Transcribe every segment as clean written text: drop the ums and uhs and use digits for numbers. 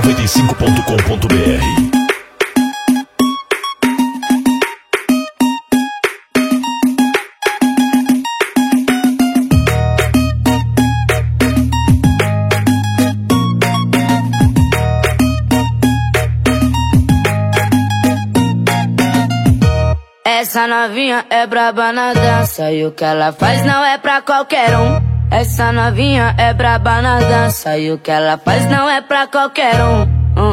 Giro95.com.br. Essa novinha é braba na dança e o que ela faz não é pra qualquer um. Essa novinha é braba na dança e o que ela faz não é pra qualquer um.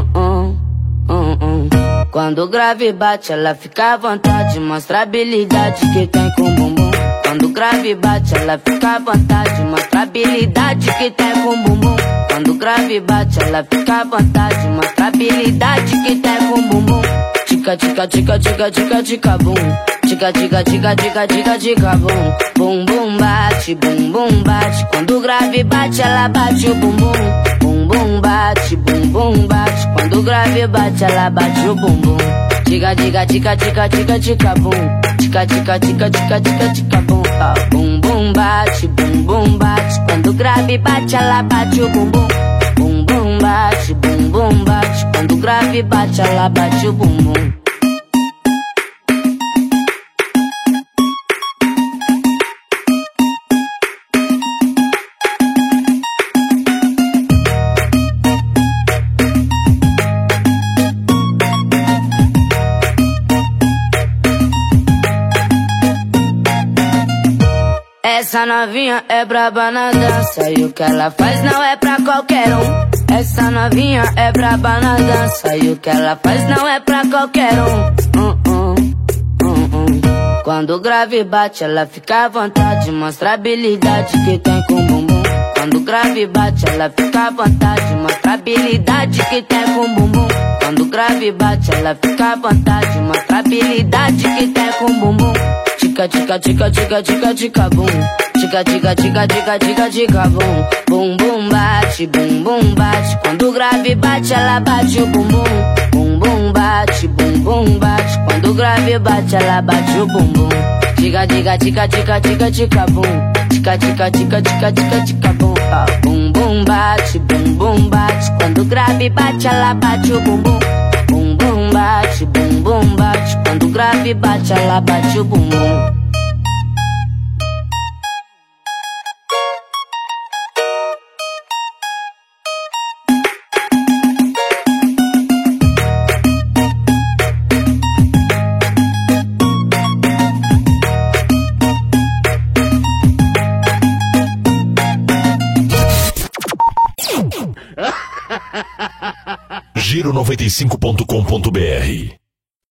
Quando o grave bate ela fica à vontade, mostra a habilidade que tem com o bumbum. Quando o grave bate ela fica à vontade, mostra a habilidade que tem com o bumbum. Quando o grave bate ela fica à vontade, mostra a habilidade que tem com o bumbum. Tica tica tica tica tica tica bum, tica tica tica tica tica tica bum. Bum bum bate, bum bum bate. Quando o grave bate ela bate o bumbum. Bum bum bate, bum bum bate. Quando o grave bate ela bate o bumbum. Tica tica tica tica tica tica bum, tica tica tica tica tica tica bum. Bum bum bate, bum bum bate. Quando o grave bate ela bate o bumbum. Bum bum bate, bum bum bate. Quando o grave bate ela bate o bumbum. Essa novinha é braba na dança e o que ela faz não é pra qualquer um. Essa novinha é braba na dança e o que ela faz não é pra qualquer um. Quando o grave bate ela fica à vontade, mostra a habilidade que tem com o bumbum. Quando o grave bate ela fica à vontade, mostra a habilidade que tem com o bumbum. Quando o grave bate ela fica à vontade, mostra a habilidade que tem com o bumbum. Tica tica tica tica tica tica bum, tica tica tica tica tica tica bum. Bum bum bate, bum bum bate. Quando o grave bate ela bate o bumbum. Bum bum bate, bum bum bate. Quando o grave bate ela bate o bumbum. Tica tica tica tica tica tica bum, tica tica tica tica tica tica bum. Bum bum bate, bum bum bate. Quando o grave bate ela bate o bumbum. Bum bum bate, bum bum bate. Quando o grave bate ela bate o bumbum. Giro95.com.br